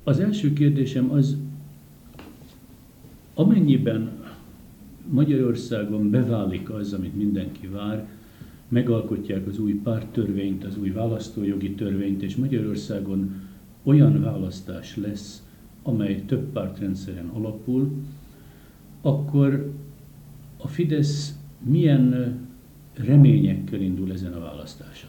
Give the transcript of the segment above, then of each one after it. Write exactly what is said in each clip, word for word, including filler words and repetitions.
Az első kérdésem az, amennyiben Magyarországon beválik az, amit mindenki vár, megalkotják az új párttörvényt, az új választójogi törvényt, és Magyarországon olyan választás lesz, amely több pártrendszeren alapul, akkor a Fidesz milyen reményekkel indul ezen a választáson?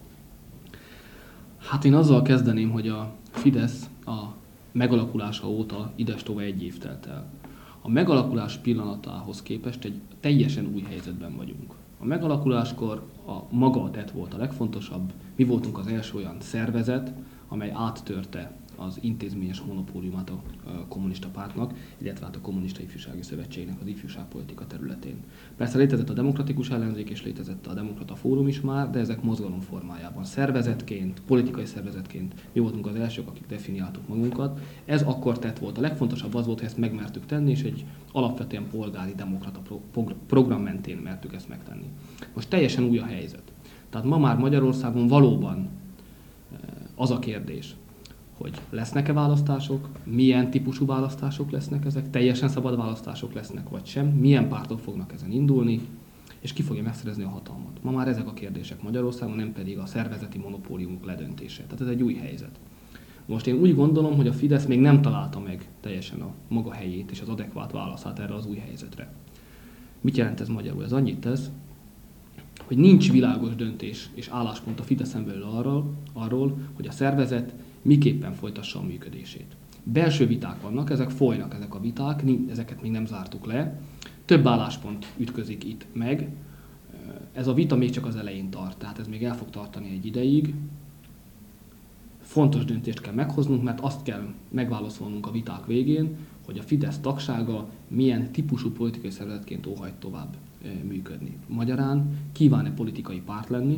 Hát én azzal kezdeném, hogy a Fidesz a megalakulása óta idestova egy év telt el. A megalakulás pillanatához képest egy teljesen új helyzetben vagyunk. A megalakuláskor a maga a tett volt a legfontosabb. Mi voltunk az első olyan szervezet, amely áttörte az intézményes monopóliumát a kommunista pártnak, illetve hát a Kommunista Ifjúsági Szövetségnek az ifjúságpolitika területén. Persze létezett a demokratikus ellenzék és létezett a demokrata fórum is már, de ezek mozgalom formájában. Szervezetként, politikai szervezetként mi voltunk az elsők, akik definiáltuk magunkat. Ez akkor tett volt. A legfontosabb az volt, hogy ezt megmertük tenni, és egy alapvetően polgári demokrata pro- program mentén mertük ezt megtenni. Most teljesen új a helyzet. Tehát ma már Magyarországon valóban az a kérdés, hogy lesznek-e választások, milyen típusú választások lesznek ezek, teljesen szabad választások lesznek vagy sem, milyen pártok fognak ezen indulni, és ki fogja megszerezni a hatalmat. Ma már ezek a kérdések Magyarországon, nem pedig a szervezeti monopóliumok ledöntése. Tehát ez egy új helyzet. Most én úgy gondolom, hogy a Fidesz még nem találta meg teljesen a maga helyét és az adekvát válaszát erre az új helyzetre. Mit jelent ez magyarul? Ez annyit tesz, hogy nincs világos döntés és álláspont a Fideszen belül arról, arról, hogy a szervezet miképpen folytassa a működését. Belső viták vannak, ezek folynak, ezek a viták, ezeket még nem zártuk le. Több álláspont ütközik itt meg. Ez a vita még csak az elején tart, tehát ez még el fog tartani egy ideig. Fontos döntést kell meghoznunk, mert azt kell megválaszolnunk a viták végén, hogy a Fidesz tagsága milyen típusú politikai szervezetként óhajt tovább működni. Magyarán kíván-e politikai párt lenni,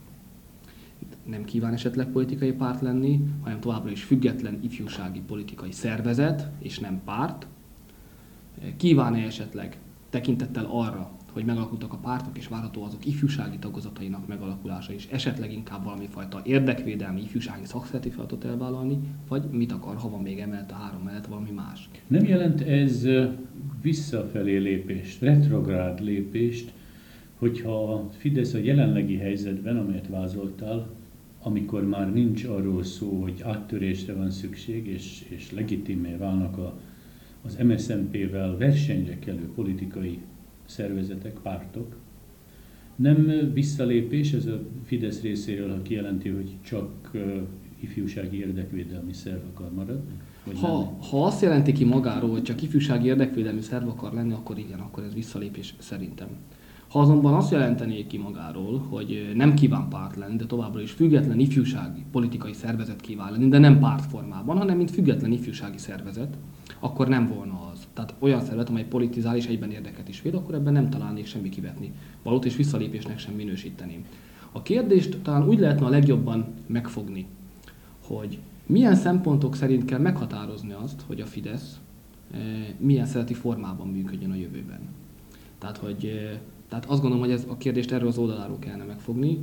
nem kíván esetleg politikai párt lenni, hanem továbbra is független ifjúsági politikai szervezet, és nem párt. Kíván-e esetleg tekintettel arra, hogy megalakultak a pártok, és várható azok ifjúsági tagozatainak megalakulása is, esetleg inkább valami fajta érdekvédelmi, ifjúsági szakszereti feladatot elvállalni, vagy mit akar, ha van még emellett a három mellett valami más. Nem jelent ez visszafelé lépést, retrográd lépést, hogyha a Fidesz a jelenlegi helyzetben, amelyet vázoltál, amikor már nincs arról szó, hogy áttörésre van szükség, és, és legitimé válnak a, az em es zé en pé-vel versenyre kelő politikai szervezetek, pártok. Nem visszalépés ez a Fidesz részéről, ha kijelenti, hogy csak uh, ifjúsági érdekvédelmi szerv akar maradni? Ha, ha azt jelenti ki magáról, hogy csak ifjúsági érdekvédelmi szerv akar lenni, akkor igen, akkor ez visszalépés szerintem. Ha azonban azt jelentené ki magáról, hogy nem kíván párt lenni, de továbbra is független ifjúsági politikai szervezet kíván lenni, de nem pártformában, hanem mint független ifjúsági szervezet, akkor nem volna az. Tehát olyan szervezet, amely politizál és egyben érdeket is véd, akkor ebben nem találnék semmi kivetni valót, és visszalépésnek sem minősíteném. A kérdést talán úgy lehetne a legjobban megfogni, hogy milyen szempontok szerint kell meghatározni azt, hogy a Fidesz milyen szereti formában működjön a jövőben. Tehát, hogy Tehát azt gondolom, hogy ez a kérdést erről az oldaláról kellene megfogni.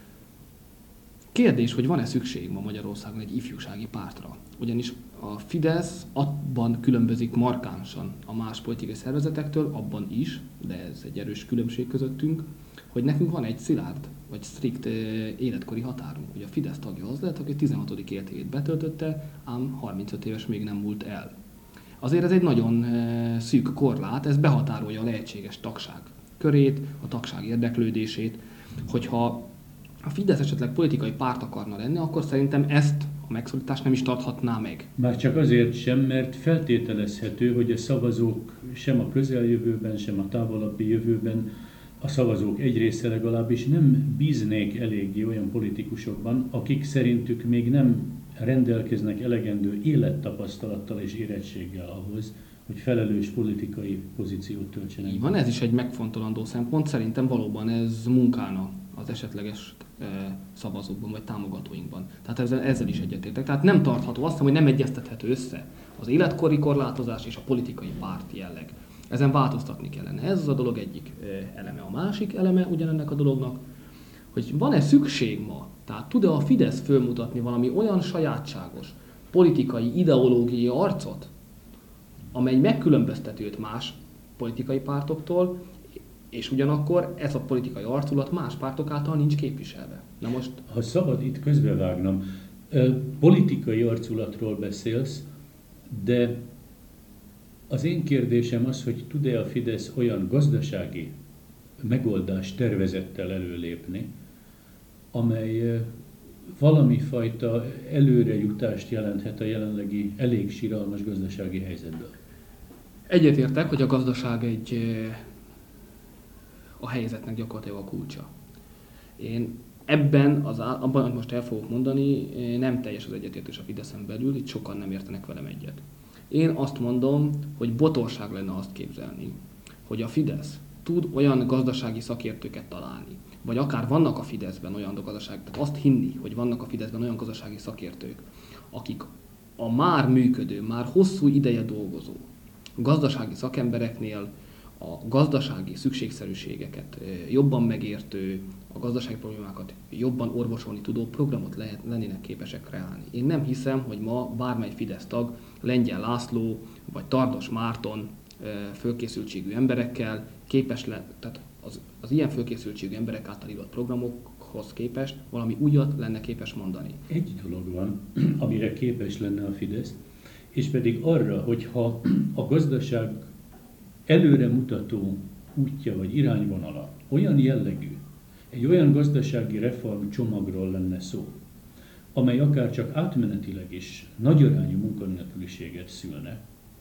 Kérdés, hogy van-e szükség ma Magyarországon egy ifjúsági pártra? Ugyanis a Fidesz abban különbözik markánsan a más politikai szervezetektől, abban is, de ez egy erős különbség közöttünk, hogy nekünk van egy szilárd, vagy strikt életkori határunk. Ugye a Fidesz tagja az lehet, aki tizenhatodik életévét betöltötte, ám harmincöt éves még nem múlt el. Azért ez egy nagyon szűk korlát, ez behatárolja a lehetséges tagság körét, a tagság érdeklődését. Hogyha a Fidesz esetleg politikai párt akarna lenni, akkor szerintem ezt a megszorítást nem is tarthatná meg. Már csak azért sem, mert feltételezhető, hogy a szavazók sem a közeljövőben, sem a távolabbi jövőben, a szavazók egy része legalábbis nem bíznék eléggé olyan politikusokban, akik szerintük még nem rendelkeznek elegendő élettapasztalattal és érettséggel ahhoz, hogy felelős politikai pozíciót töltsenek. Így van, ez is egy megfontolandó szempont. Szerintem valóban ez munkána az esetleges e, szavazókban vagy támogatóinkban. Tehát ezzel, ezzel is egyetértek. Tehát nem tartható, azt hiszem, hogy nem egyeztethető össze az életkori korlátozás és a politikai párt jelleg. Ezen változtatni kellene. Ez az a dolog egyik eleme. A másik eleme ugyanennek a dolognak, hogy van-e szükség ma, tehát tud-e a Fidesz fölmutatni valami olyan sajátságos, politikai, ideológiai arcot, amely megkülönbözteti őt más politikai pártoktól, és ugyanakkor ez a politikai arculat más pártok által nincs képviselve. Na most... Ha szabad itt közbevágnom, politikai arculatról beszélsz, de az én kérdésem az, hogy tud-e a Fidesz olyan gazdasági megoldás tervezettel előlépni, amely valami fajta előrejutást jelenthet a jelenlegi elég siralmas gazdasági helyzetből. Egyetértek, hogy a gazdaság egy a helyzetnek gyakorlatilag a kulcsa. Én ebben, az, abban, amit most el fogok mondani, nem teljes az egyetértés a Fideszen belül, itt sokan nem értenek velem egyet. Én azt mondom, hogy botorság lenne azt képzelni, hogy a Fidesz tud olyan gazdasági szakértőket találni, vagy akár vannak a Fideszben olyan gazdasági, tehát azt hinni, hogy vannak a Fideszben olyan gazdasági szakértők, akik a már működő, már hosszú ideje dolgozó gazdasági szakembereknél a gazdasági szükségszerűségeket jobban megértő, a gazdasági problémákat jobban orvosolni tudó programot lehet, lennének képesek kreálni. Én nem hiszem, hogy ma bármely Fidesz tag, Lengyel László vagy Tardos Márton fölkészültségű emberekkel képes le, tehát az, az ilyen fölkészültségű emberek által írott programokhoz képest valami újat lenne képes mondani. Egy dolog van, amire képes lenne a Fidesz, és pedig arra, hogyha a gazdaság előremutató útja vagy irányvonala olyan jellegű, egy olyan gazdasági reform csomagról lenne szó, amely akár csak átmenetileg is nagyarányú munkanélküliséget szülne,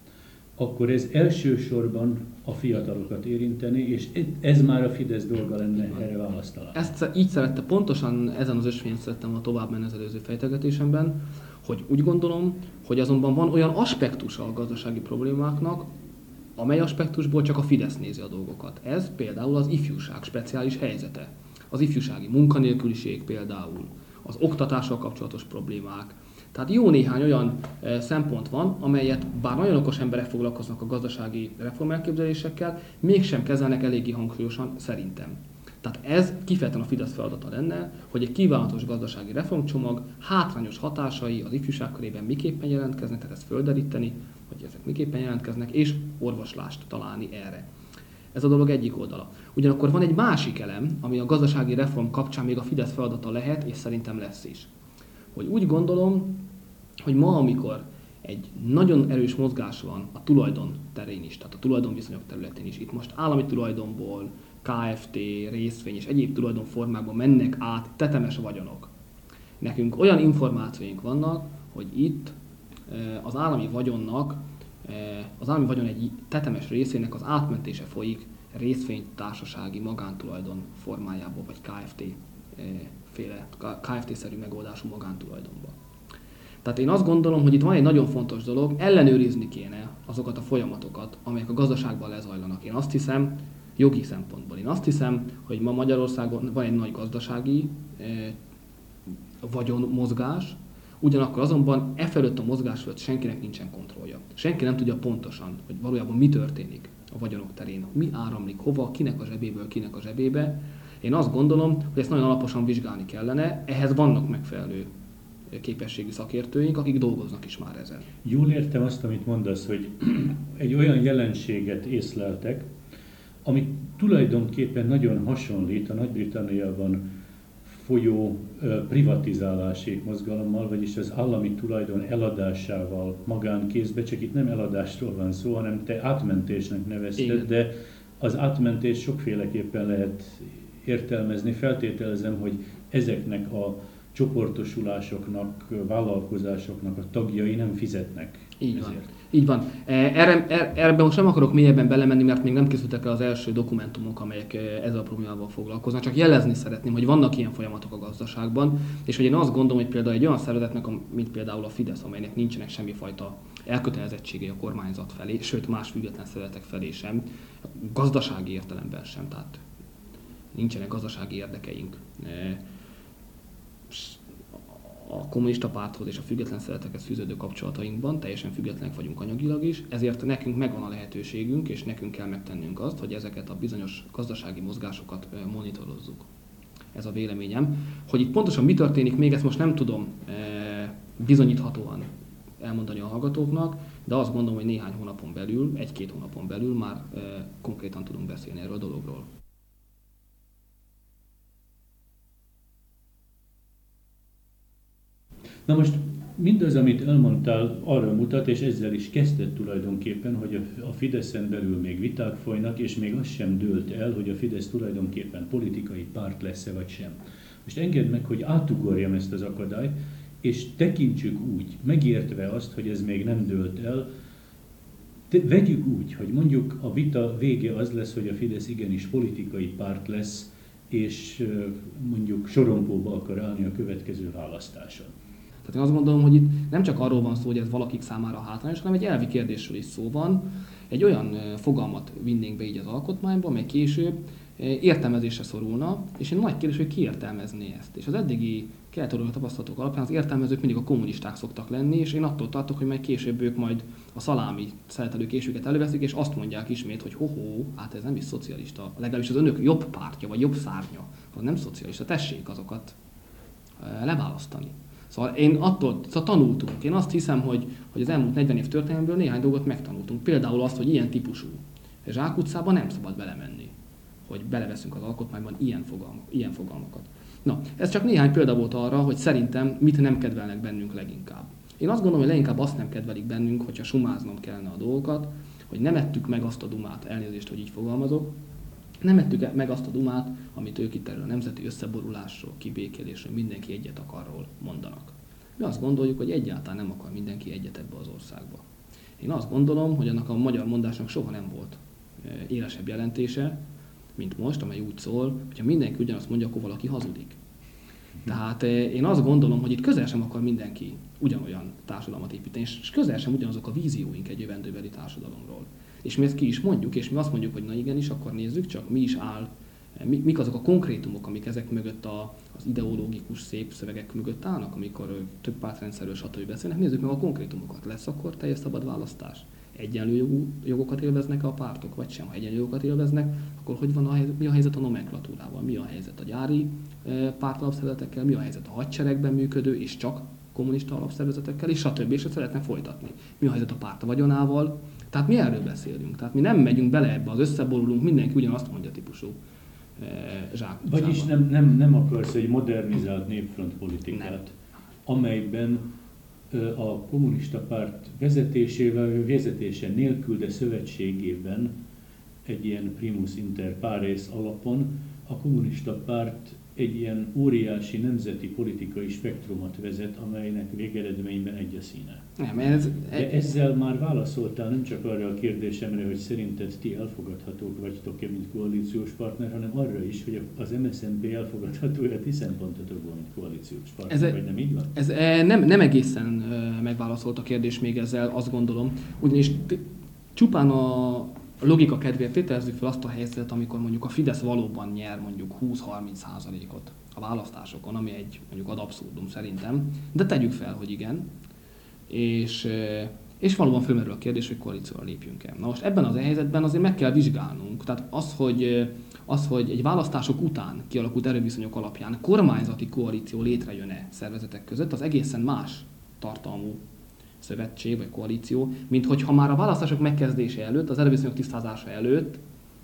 akkor ez elsősorban a fiatalokat érinteni, és ez már a Fidesz dolga lenne erre választ találni. Ezt így szerette, pontosan ezen az ösvényen szerettem a tovább menni az előző fejtegetésemben, hogy úgy gondolom, hogy azonban van olyan aspektusa a gazdasági problémáknak, amely aspektusból csak a Fidesz nézi a dolgokat. Ez például az ifjúság speciális helyzete. Az ifjúsági munkanélküliség például, az oktatással kapcsolatos problémák. Tehát jó néhány olyan e, szempont van, amelyet bár nagyon okos emberek foglalkoznak a gazdasági reformelképzelésekkel, mégsem kezelnek eléggé hangsúlyosan szerintem. Tehát ez kifejezetten a Fidesz feladata lenne, hogy egy kívánatos gazdasági reformcsomag hátrányos hatásai az ifjúság körében miképpen jelentkeznek, tehát ezt földeríteni, hogy ezek miképpen jelentkeznek, és orvoslást találni erre. Ez a dolog egyik oldala. Ugyanakkor van egy másik elem, ami a gazdasági reform kapcsán még a Fidesz feladata lehet, és szerintem lesz is. Hogy úgy gondolom, hogy ma, amikor egy nagyon erős mozgás van a tulajdon terén is, tehát a tulajdonviszonyok területén is, itt most állami tulajdonból, ká ef té, részvény és egyéb tulajdonformákban mennek át tetemes vagyonok. Nekünk olyan információink vannak, hogy itt az állami vagyonnak, az állami vagyon egy tetemes részének az átmentése folyik részvénytársasági magántulajdon formájából, vagy ká ef té féle, ká ef té-szerű megoldású magántulajdonba. Tehát én azt gondolom, hogy itt van egy nagyon fontos dolog, ellenőrizni kéne azokat a folyamatokat, amelyek a gazdaságban lezajlanak. Én azt hiszem, jogi szempontból, én azt hiszem, hogy ma Magyarországon van egy nagy gazdasági eh, vagyonmozgás, ugyanakkor azonban e fölött a mozgás fölött senkinek nincsen kontrollja. Senki nem tudja pontosan, hogy valójában mi történik a vagyonok terén, mi áramlik hova, kinek a zsebéből, kinek a zsebébe. Én azt gondolom, hogy ezt nagyon alaposan vizsgálni kellene, ehhez vannak megfelelő képességű szakértőink, akik dolgoznak is már ezen. Jól értem azt, amit mondasz, hogy egy olyan jelenséget észleltek, ami tulajdonképpen nagyon hasonlít a Nagy-Britanniában folyó privatizálási mozgalommal, vagyis az állami tulajdon eladásával magánkézbe, csak itt nem eladásról van szó, hanem te átmentésnek nevezted, igen. De az átmentés sokféleképpen lehet értelmezni. Feltételezem, hogy ezeknek a csoportosulásoknak, vállalkozásoknak a tagjai nem fizetnek. Így ezért. Van. Így van. Erre, erre most nem akarok mélyebben belemenni, mert még nem készültek el az első dokumentumok, amelyek ezzel a problémával foglalkoznak. Csak jelezni szeretném, hogy vannak ilyen folyamatok a gazdaságban, és hogy én azt gondolom, hogy például egy olyan szervezetnek, mint például a Fidesz, amelynek nincsenek semmifajta elkötelezettségei a kormányzat felé, sőt más független szervezetek felé sem, gazdasági értelemben sem, tehát nincsenek gazdasági érdekeink. A kommunista párthoz és a független szervezetekhez fűződő kapcsolatainkban teljesen függetlenek vagyunk anyagilag is, ezért nekünk megvan a lehetőségünk, és nekünk kell megtennünk azt, hogy ezeket a bizonyos gazdasági mozgásokat monitorozzuk. Ez a véleményem. Hogy itt pontosan mi történik, még ezt most nem tudom bizonyíthatóan elmondani a hallgatóknak, de azt gondolom, hogy néhány hónapon belül, egy-két hónapon belül már e, konkrétan tudunk beszélni erről a dologról. Na most mindaz, amit elmondtál, arra mutat, és ezzel is kezdett tulajdonképpen, hogy a Fideszen belül még viták folynak, és még az sem dőlt el, hogy a Fidesz tulajdonképpen politikai párt lesz-e vagy sem. Most engedd meg, hogy átugorjam ezt az akadályt, és tekintsük úgy, megértve azt, hogy ez még nem dőlt el, de vegyük úgy, hogy mondjuk a vita vége az lesz, hogy a Fidesz igenis politikai párt lesz, és mondjuk sorompóba akar állni a következő választáson. Tehát én azt gondolom, hogy itt nem csak arról van szó, hogy ez valakik számára hátrányos, hanem egy elvi kérdésről is szó van. Egy olyan fogalmat vinnénk be így az alkotmányba, amely később értelmezésre szorulna, és egy nagy kérdés, hogy ki értelmezné ezt. És az eddigi kelet-európai tapasztalatok alapján az értelmezők mindig a kommunisták szoktak lenni, és én attól tartok, hogy majd később ők majd a szalámi szeletelő későket előveszik, és azt mondják ismét, hogy ho-ho, hát ez nem is szocialista, legalábbis az önök jobb pártja, vagy jobb szárnya, az nem szocialista, tessék azokat leválasztani. Szóval én attól szóval tanultunk. Én azt hiszem, hogy, hogy az elmúlt negyven év történelmből néhány dolgot megtanultunk. Például azt, hogy ilyen típusú zsákutcában nem szabad belemenni, hogy beleveszünk az alkotmányban ilyen, fogalmak, ilyen fogalmakat. Na, ez csak néhány példa volt arra, hogy szerintem mit nem kedvelnek bennünk leginkább. Én azt gondolom, hogy leginkább azt nem kedvelik bennünk, hogyha sumáznom kellene a dolgokat, hogy nem ettük meg azt a dumát, elnézést, hogy így fogalmazok, nem ettük meg azt a dumát, amit ők itt erről a nemzeti összeborulásról, kibékélésről, mindenki egyet akarról mondanak. Mi azt gondoljuk, hogy egyáltalán nem akar mindenki egyet ebbe az országba. Én azt gondolom, hogy annak a magyar mondásnak soha nem volt élesebb jelentése, mint most, amely úgy szól, hogyha mindenki ugyanazt mondja, akkor valaki hazudik. Tehát én azt gondolom, hogy itt közel sem akar mindenki ugyanolyan társadalmat építeni, és közel sem ugyanazok a vízióink egy jövendőbeli társadalomról. És mi ezt ki is mondjuk, és mi azt mondjuk, hogy na igenis, akkor nézzük csak, mi is áll, mi, mik azok a konkrétumok, amik ezek mögött a, az ideológikus szép szövegek mögött állnak, amikor több pártrendszerről stb. Beszélnek, nézzük meg a konkrétumokat. Lesz akkor teljes szabad választás? Egyenlő jogú, jogokat élveznek a pártok, vagy sem? Ha egyenlő jogokat élveznek, akkor hogy van a helyzet, mi a helyzet a nomenklatúrával? Mi a helyzet a gyári e, pártalapszervezetekkel? Mi a helyzet a hadseregben működő és csak kommunista alapszervezetekkel, és stb. És ezt szeretne folytatni. Mi a helyzet a párt vagyonával? Tehát mi erről beszélünk. Tehát mi nem megyünk bele ebbe, az összeborulunk, mindenki ugyanazt mondja típusú e, zsákutcába. Vagyis nem, nem, nem akarsz egy modernizált népfront politikát, nem. Amelyben a kommunista párt vezetésével, vezetése nélkül, de szövetségében egy ilyen primus inter pares alapon a kommunista párt egy ilyen óriási nemzeti politikai spektrumot vezet, amelynek végeredményben egy a színe. Nem, ez, de ezzel már válaszoltál nem csak arra a kérdésemre, hogy szerinted ti elfogadhatók vagytok-e, mint koalíciós partner, hanem arra is, hogy az em es zé en pé elfogadható-e a ti szempontotokból, mint koalíciós partner, ez, vagy nem így van? Ez nem, nem egészen megválaszolt a kérdés még ezzel, azt gondolom. Ugyanis csupán a logika kedvéért tételezzük fel azt a helyzetet, amikor mondjuk a Fidesz valóban nyer mondjuk húsz-harminc százalékot a választásokon, ami egy mondjuk ad abszurdum szerintem, de tegyük fel, hogy igen, és, és valóban fölmerül a kérdés, hogy koalícióra lépjünk el. Na most ebben az helyzetben azért meg kell vizsgálnunk, tehát az, hogy, az, hogy egy választások után kialakult erőviszonyok alapján kormányzati koalíció létrejön-e szervezetek között, az egészen más tartalmú szövetség vagy koalíció, mint hogyha már a választások megkezdése előtt, az erőviszonyok tisztázása előtt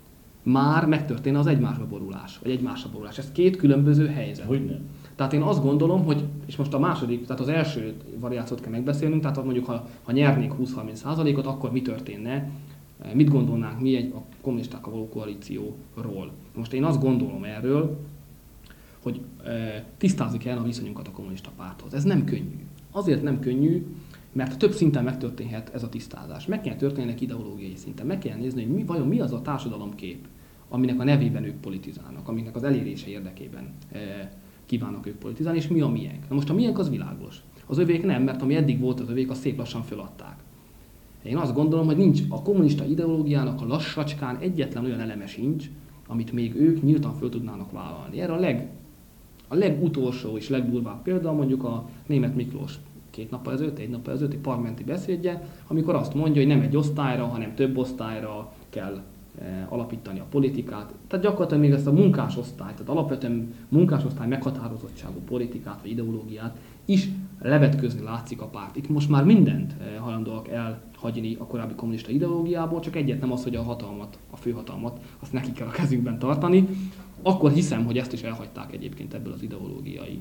már megtörténne az egymásba borulás, vagy egymásba borulás. Ez két különböző helyzet. Hogyne? Tehát én azt gondolom, hogy, és most a második, tehát az első variációt kell megbeszélnünk, tehát mondjuk ha, ha nyernénk húsz-harminc százalékot, akkor mi történne, mit gondolnánk mi egy a kommunistákkal való koalícióról. Most én azt gondolom erről, hogy e, tisztázni kell a viszonyunkat a kommunista párthoz. Ez nem könnyű. Azért nem könnyű, mert több szinten megtörténhet ez a tisztázás. Meg kell történnek ideológiai szinten. Meg kell nézni, hogy mi, vajon mi az a társadalomkép, aminek a nevében ők politizálnak, aminek az elérése érdekében e, kívánnak ők politizálni, és mi a miénk. Na most a miénk az világos. Az övék nem, mert ami eddig volt az övék, azt szép lassan föladták. Én azt gondolom, hogy nincs a kommunista ideológiának a lassacskán egyetlen olyan eleme sincs, amit még ők nyíltan föl tudnának vállalni. Erre a, leg, a legutolsó és legdurvább példa mondjuk a Németh Miklós két nappal ezelőtt, egy nappal ezelőtti parlamenti beszédje, amikor azt mondja, hogy nem egy osztályra, hanem több osztályra kell e, alapítani a politikát. Tehát gyakorlatilag még ezt a munkásosztály, tehát alapvetően munkásosztály meghatározottságú politikát vagy ideológiát is levetkőzni látszik a párt. Itt most már mindent hajlandóak elhagyni a korábbi kommunista ideológiából, csak egyet nem az, hogy a hatalmat, a főhatalmat, azt neki kell a kezükben tartani. Akkor hiszem, hogy ezt is elhagyták egyébként ebből az ideológiai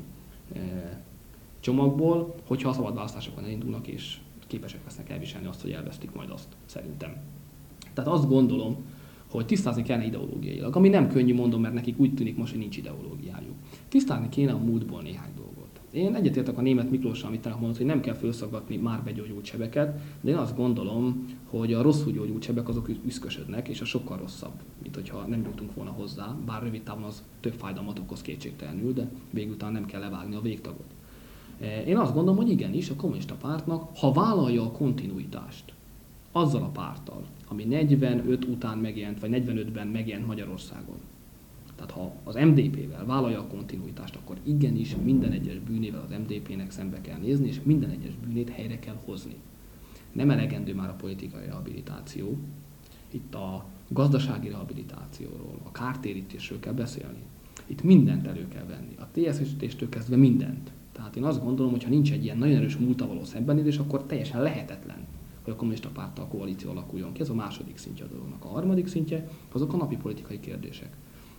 csomagból, hogyha a szabad választásokon elindulnak és képesek lesznek elviselni azt, hogy elvesztik majd azt, szerintem. Tehát azt gondolom, hogy tisztázni kellene ideológiailag, ami nem könnyű, mondom, mert nekik úgy tűnik most, hogy nincs ideológiájuk. Tisztázni kéne a múltból néhány dolgot. Én egyetértek a német Miklóssal, amit tegnap mondott, hogy nem kell felszaggatni már begyógyult sebeket, de én azt gondolom, hogy a rosszul gyógyult sebek azok üszkösödnek, és a sokkal rosszabb, mint hogyha nem jutunk volna hozzá, bár rövid távon az több fájdalmat okoz kétségtelenül, de végül talán nem kell levágni a végtagot. Én azt gondolom, hogy igenis a kommunista pártnak, ha vállalja a kontinuitást azzal a párttal, ami negyvenöt után megjelent, vagy negyvenötben megjelent Magyarországon, tehát ha az em dé pével vállalja a kontinuitást, akkor igenis minden egyes bűnével az em dé pének szembe kell nézni, és minden egyes bűnét helyre kell hozni. Nem elegendő már a politikai rehabilitáció. Itt a gazdasági rehabilitációról, a kártérítésről kell beszélni. Itt mindent elő kell venni. A té es es-től kezdve mindent. Tehát én azt gondolom, hogy ha nincs egy ilyen nagyon erős múlttal való szembenézés, akkor teljesen lehetetlen, hogy a kommunista párttal koalíció alakuljon ki. Ez a második szintje a dolognak. A harmadik szintje azok a napi politikai kérdések.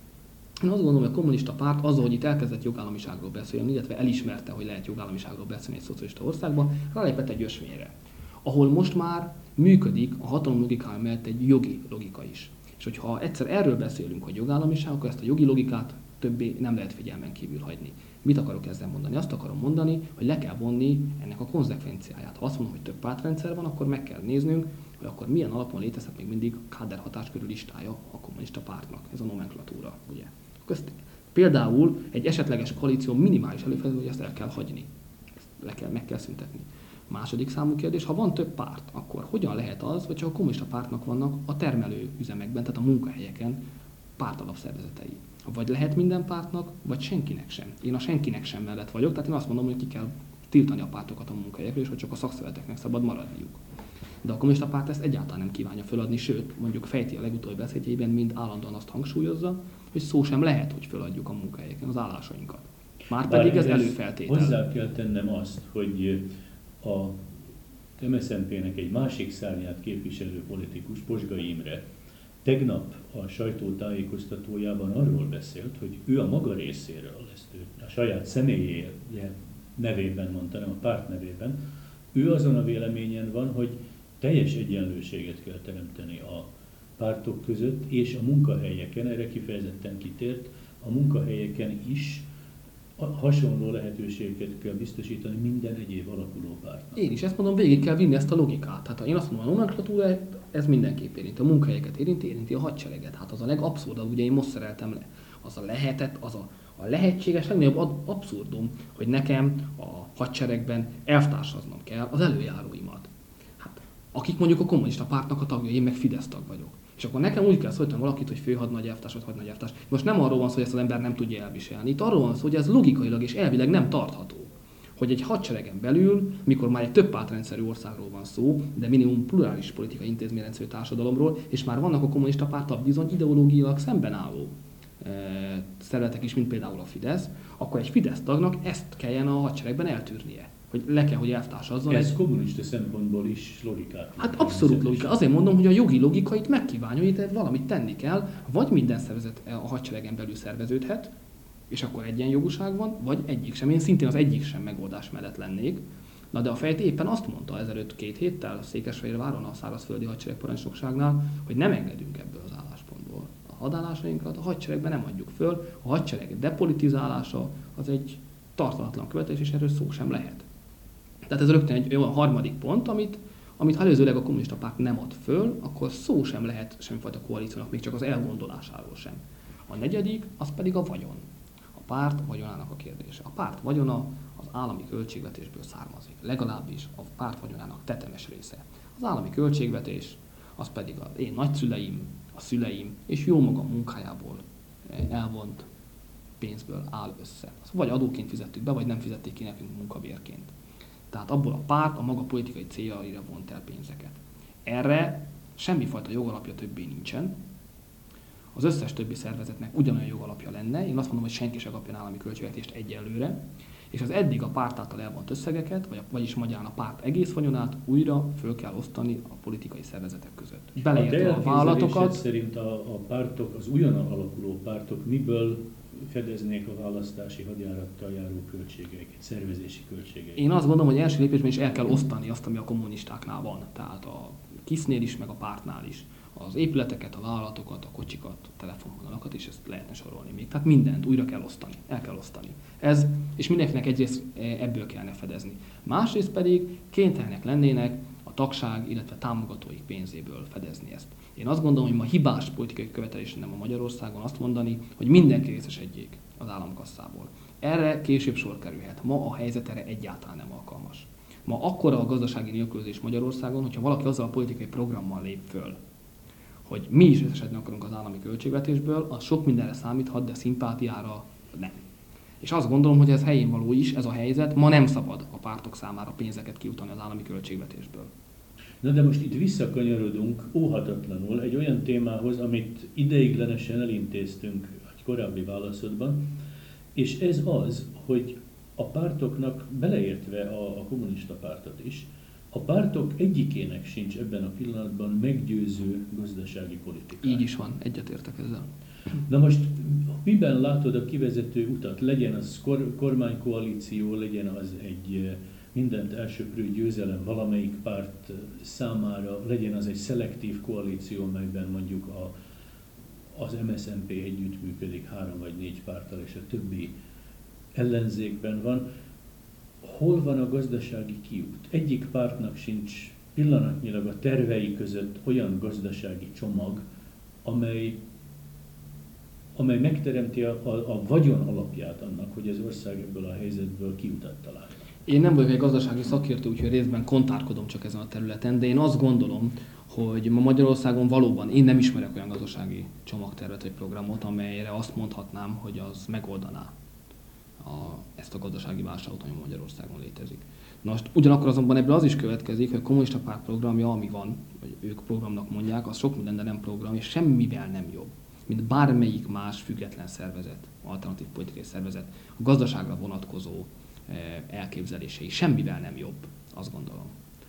Én azt gondolom, hogy a kommunista párt azzal, hogy itt elkezdett jogállamiságról beszélni, illetve elismerte, hogy lehet jogállamiságról beszélni egy szocialista országban, rálépett egy ösvényre, ahol most már működik a hatalom logikája mellett egy jogi logika is. És hogyha egyszer erről beszélünk, hogy jogállamiság, akkor ezt a jogi logikát többé nem lehet figyelmen kívül hagyni. Mit akarok ezzel mondani? Azt akarom mondani, hogy le kell vonni ennek a konzekvenciáját. Ha azt mondom, hogy több pártrendszer van, akkor meg kell néznünk, hogy akkor milyen alapon létezhet még mindig káder hatáskörű listája a kommunista pártnak. Ez a nomenklatúra, ugye? Közt, például egy esetleges koalíció minimális előfeltétel, hogy ezt el kell hagyni. Ezt le kell, meg kell szüntetni. Második számú kérdés, ha van több párt, akkor hogyan lehet az, hogyha a kommunista pártnak vannak a termelő üzemekben, tehát a munkahelyeken pártalapszervezetei? Vagy lehet minden pártnak, vagy senkinek sem. Én a senkinek sem mellett vagyok, tehát én azt mondom, hogy ki kell tiltani a pártokat a munkahelyekről, és hogy csak a szakszervezeteknek szabad maradniuk. De a kommunista párt ezt egyáltalán nem kívánja föladni, sőt, mondjuk fejti a legutóbbi beszédjében, mind állandóan azt hangsúlyozza, hogy szó sem lehet, hogy föladjuk a munkahelyeken az állásainkat. Márpedig ez előfeltétel. Hozzá kell tennem azt, hogy a em es zé en pé-nek egy másik szárnyát képviselő politikus, Posgai Imre, tegnap a sajtótájékoztatójában arról beszélt, hogy ő a maga részéről, ezt ő a saját személyé nevében mondta, nem a párt nevében, ő azon a véleményen van, hogy teljes egyenlőséget kell teremteni a pártok között, és a munkahelyeken, erre kifejezetten kitért, a munkahelyeken is hasonló lehetőségeket kell biztosítani minden egyéb alakuló pártnak. Én is ezt mondom, végig kell vinni ezt a logikát. Hát ha én azt mondom, a nomenklatúra, ez mindenképp érinti. A munkahelyeket érinti, érinti a hadsereget. Hát az a legabszurdabb, ugye én most szereltem le. Az a lehetett, az a, a lehetséges, legnagyobb abszurdum, hogy nekem a hadseregben elvtársaznom kell az előjáróimat. Hát, akik mondjuk a kommunista pártnak a tagjai, én meg Fidesz tag vagyok. És akkor nekem úgy kell szólítani valakit, hogy főhadnagy elvtárs vagy hadnagy elvtárs. Most nem arról van szó, hogy ezt az ember nem tudja elviselni. Itt arról van szó, hogy ez logikailag és elvileg nem tartható. Hogy egy hadseregen belül, mikor már egy több pártrendszerű országról van szó, de minimum plurális politikai intézményrendszerű társadalomról, és már vannak a kommunista párttal bizony ideológiailag szemben álló e, szervezetek is, mint például a Fidesz, akkor egy Fidesz tagnak ezt kelljen a hadseregben eltűrnie. Hogy le kell, hogy elvtársazzon. Ez egy... kommunista szempontból is logikát. Hát abszolút logika. Azért mondom, hogy a jogi logika itt megkívánja, hogy itt valamit tenni kell, vagy minden szervezet a hadseregen belül szerveződhet, és akkor egyenjogúság van, vagy egyik sem. Én szintén az egyik sem megoldás mellett lennék. Na de a Fejti éppen azt mondta ezelőtt két héttel Székesfehérváron a szárazföldi hadseregparancsnokságnál, hogy nem engedünk ebből az álláspontból. A hadállásainkat a hadseregben nem adjuk föl, a hadsereg depolitizálása az egy tartalatlan követelés, és erről szó sem lehet. Tehát ez rögtön egy olyan harmadik pont, amit, amit ha előzőleg a kommunista párt nem ad föl, akkor szó sem lehet semmifajta koalíciónak, még csak az elgondolásáról sem. A negyedik, az pedig a vagyon. A párt vagyonának a kérdése. A párt vagyona az állami költségvetésből származik. Legalábbis a párt vagyonának tetemes része. Az állami költségvetés, az pedig az én nagyszüleim, a szüleim és jó magam munkájából elvont pénzből áll össze. Azt vagy adóként fizettük be, vagy nem fizették ki nekünk munkabérként. Tehát abból a párt a maga politikai céljaira vont el pénzeket. Erre semmifajta jogalapja többé nincsen. Az összes többi szervezetnek ugyanolyan jogalapja lenne. Én azt mondom, hogy senki sem kapjon állami költségvetést egyelőre. És az eddig a párt által elvont összegeket, vagy, vagyis magyarán a párt egész vagyonát újra föl kell osztani a politikai szervezetek között. Beleértve a vállalatokat. Szerint a, a pártok, az újonnan alakuló pártok miből fedeznék a választási hadjárattal járó költségeiket, szervezési költségeiket? Én azt gondolom, hogy első lépésben is el kell osztani azt, ami a kommunistáknál van. Tehát a KISZ-nél is, meg a pártnál is. Az épületeket, a vállalatokat, a kocsikat, a telefonvonalakat, és ezt lehetne sorolni még. Tehát mindent újra kell osztani, el kell osztani. Ez, és mindenkinek egyrészt ebből kellene fedezni. Másrészt pedig kénytelenek lennének a tagság, illetve támogatóik pénzéből fedezni ezt. Én azt gondolom, hogy ma hibás politikai követelés nem a Magyarországon azt mondani, hogy mindenki részesedjék az államkasszából. Erre később sor kerülhet. Ma a helyzet erre egyáltalán nem alkalmas. Ma akkora a gazdasági nélkülözés Magyarországon, hogyha valaki azzal a politikai programmal lép föl, hogy mi is részesedni akarunk az állami költségvetésből, az sok mindenre számíthat, de szimpátiára nem. És azt gondolom, hogy ez helyén való is, ez a helyzet. Ma nem szabad a pártok számára pénzeket kiutalni az állami költségvetésből. Na de most itt visszakanyarodunk óhatatlanul egy olyan témához, amit ideiglenesen elintéztünk egy korábbi válaszodban, és ez az, hogy a pártoknak, beleértve a, a kommunista pártot is, a pártok egyikének sincs ebben a pillanatban meggyőző gazdasági politikája. Így is van, egyetértek ezzel. Na most miben látod a kivezető utat? Legyen az kor, kormánykoalíció, legyen az egy mindent elsöprő győzelem valamelyik párt számára, legyen az egy szelektív koalíció, amelyben mondjuk a, az em es zé en pé együttműködik három vagy négy párttal, és a többi ellenzékben van. Hol van a gazdasági kiút? Egyik pártnak sincs pillanatnyilag a tervei között olyan gazdasági csomag, amely, amely megteremti a, a, a vagyon alapját annak, hogy az ország ebből a helyzetből kiutat talál. Én nem vagyok egy gazdasági szakértő, úgyhogy részben kontárkodom csak ezen a területen, de én azt gondolom, hogy ma Magyarországon valóban én nem ismerek olyan gazdasági csomagtervet vagy programot, amelyre azt mondhatnám, hogy az megoldaná a, ezt a gazdasági válságot, ami Magyarországon létezik. Na most ugyanakkor azonban ebből az is következik, hogy a kommunista párt programja, ami van, vagy ők programnak mondják, az sok minden, de nem program, és semmivel nem jobb, mint bármelyik más független szervezet, alternatív politikai szervezet, a gazdaságra vonatkozó elképzelései. Semmivel nem jobb, azt gondolom.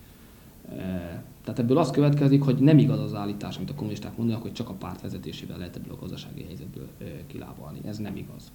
Tehát ebből az következik, hogy nem igaz az állítás, amit a kommunisták mondanak, hogy csak a párt vezetésével lehet ebből a gazdasági helyzetből kilábalni. Ez nem igaz.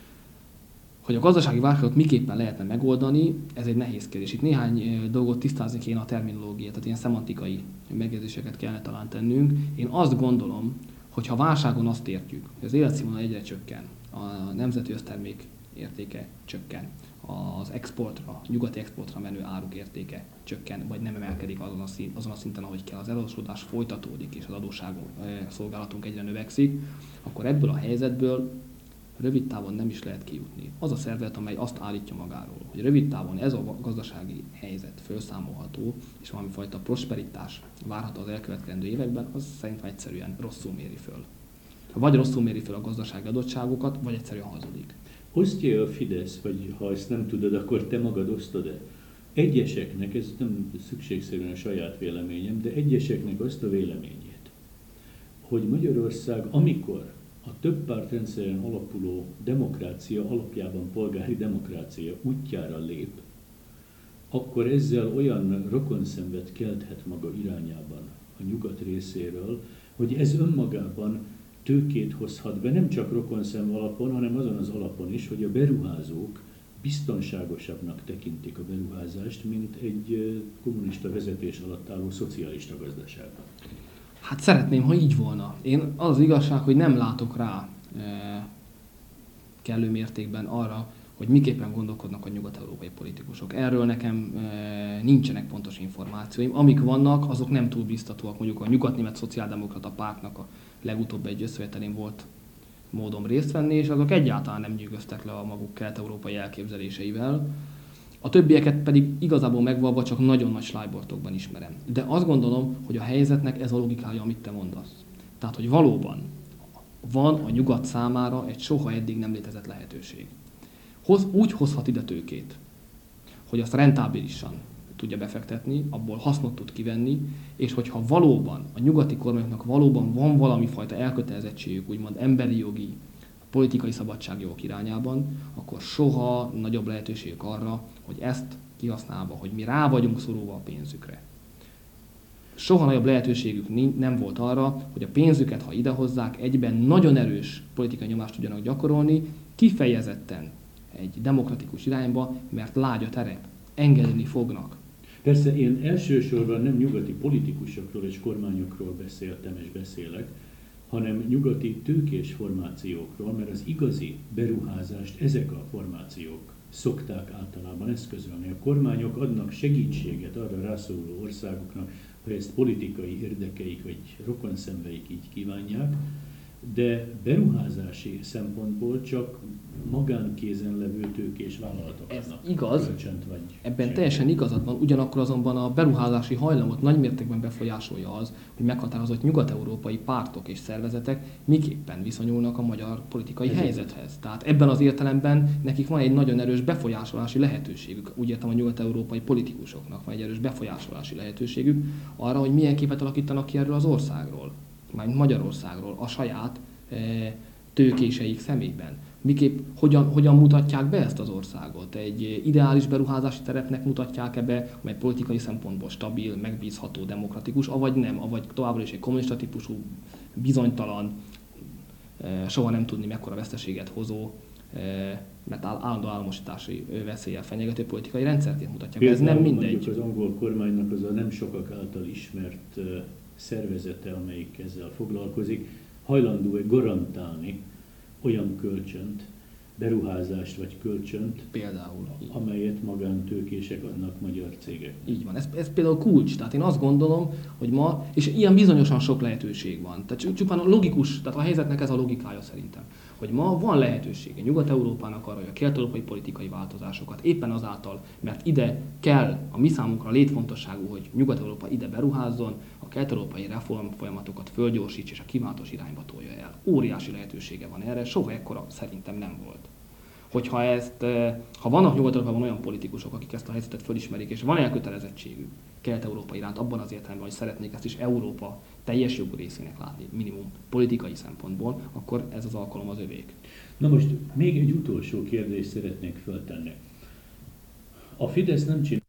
Hogy a gazdasági válságot miképpen lehetne megoldani, ez egy nehéz kérdés. Itt néhány dolgot tisztázni kéne a terminológiát, tehát ilyen szemantikai megjegyzéseket kellene talán tennünk. Én azt gondolom, hogy ha válságon azt értjük, hogy az életszínvonal egyre csökken, a nemzeti össztermék értéke csökken, az exportra, nyugati exportra menő áruk értéke csökken, vagy nem emelkedik azon a, szín, azon a szinten, ahogy kell, az eladósodás folytatódik, és az adósságunk szolgálatunk egyre növekszik, akkor ebből a helyzetből rövid távon nem is lehet kijutni. Az a szervezet, amely azt állítja magáról, hogy rövid távon ez a gazdasági helyzet felszámolható, és valami fajta prosperitás várható az elkövetkezendő években, az szerintem egyszerűen rosszul méri föl. Vagy rosszul méri föl a gazdasági adottságokat, vagy egyszerűen hazudik. Osztja a Fidesz, vagy ha ezt nem tudod, akkor te magad osztod-e? Egyeseknek, ez nem szükségszerűen a saját véleményem, de egyeseknek azt a véleményét, hogy Magyarország, amikor a többpártrendszeren alapuló demokrácia, alapjában polgári demokrácia útjára lép, akkor ezzel olyan rokonszenvet kelthet maga irányában a nyugat részéről, hogy ez önmagában tőkét hozhat be, nem csak rokonszem alapon, hanem azon az alapon is, hogy a beruházók biztonságosabbnak tekintik a beruházást, mint egy kommunista vezetés alatt álló szocialista gazdaságban. Hát szeretném, ha így volna. Én az, az igazság, hogy nem látok rá e, kellő mértékben arra, hogy miképpen gondolkodnak a nyugat-európai politikusok. Erről nekem e, nincsenek pontos információim. Amik vannak, azok nem túl biztatóak. Mondjuk a nyugat-német szociáldemokrata pártnak a legutóbb egy összejövetelén volt módon részt venni, és azok egyáltalán nem nyűgöztek le a maguk kelet-európai elképzeléseivel. A többieket pedig igazából megvalva csak nagyon nagy slájbortokban ismerem. De azt gondolom, hogy a helyzetnek ez a logikája, amit te mondasz. Tehát, hogy valóban van a nyugat számára egy soha eddig nem létezett lehetőség. Hoz, úgy hozhat ide tőkét, hogy azt rentábilisan tudja befektetni, abból hasznot tud kivenni, és hogyha valóban a nyugati kormányoknak valóban van valami fajta elkötelezettségük, úgymond emberi jogi, politikai szabadságjogok irányában, akkor soha nagyobb lehetőségük arra, hogy ezt kihasználva, hogy mi rá vagyunk szorulva a pénzükre. Soha nagyobb lehetőségük nem volt arra, hogy a pénzüket, ha idehozzák, egyben nagyon erős politikai nyomást tudjanak gyakorolni, kifejezetten egy demokratikus irányba, mert lágy a terep, engedni fognak. Persze én elsősorban nem nyugati politikusokról és kormányokról beszéltem és beszélek, hanem nyugati tőkés formációkról, mert az igazi beruházást ezek a formációk szokták általában eszközölni. A kormányok adnak segítséget arra rászoruló országoknak, hogy ezt politikai érdekeik vagy rokonszenveik így kívánják, de beruházási szempontból csak magánkézen levő tőkés vállalatok Ez adnak igaz, kölcsönt vagy ebben segít. teljesen igazad van, ugyanakkor azonban a beruházási hajlamot nagymértékben befolyásolja az, hogy meghatározott nyugat-európai pártok és szervezetek miképpen viszonyulnak a magyar politikai Ez helyzethez. Tehát ebben az értelemben nekik van egy nagyon erős befolyásolási lehetőségük, úgy értem a nyugat-európai politikusoknak van egy erős befolyásolási lehetőségük arra, hogy milyen képet alakítanak ki erről az országról, mármint Magyarországról, a saját eh, tőkéseik szemében. Miképp, hogyan, hogyan mutatják be ezt az országot? Egy ideális beruházási terepnek mutatják-e be, amely politikai szempontból stabil, megbízható, demokratikus, avagy nem, avagy továbbra is egy kommunista típusú, bizonytalan, soha nem tudni mekkora veszteséget hozó, mert állandó államosítási veszéllyel fenyegető politikai rendszerként mutatják. Ez nem mindegy. Mondjuk az angol kormánynak az a nem sokak által ismert szervezete, amelyik ezzel foglalkozik, hajlandó garantálni olyan kölcsönt, beruházást vagy kölcsönt, például, amelyet magántőkések adnak magyar cégek. Így van, ez, ez például kulcs. Tehát én azt gondolom, hogy ma, és ilyen bizonyosan sok lehetőség van. Tehát csupán a logikus, tehát a helyzetnek ez a logikája szerintem, hogy ma van lehetősége Nyugat-Európának arra, hogy a kelet-európai politikai változásokat éppen azáltal, mert ide kell a mi számunkra létfontosságú, hogy Nyugat-Európa ide beruházzon, a kelet-európai reform folyamatokat fölgyorsíts és a kívánatos irányba tolja el. Óriási lehetősége van erre, soha ekkora szerintem nem volt. Hogyha ezt, ha vannak Nyugat-Európában olyan politikusok, akik ezt a helyzetet fölismerik, és van elkötelezettségük Kelet-Európa iránt abban az értelemben, hogy szeretnék ezt is Európa teljes jogú részének látni, minimum politikai szempontból, akkor ez az alkalom az övék. Na most még egy utolsó kérdést szeretnék föltenni. A Fidesz nem csinál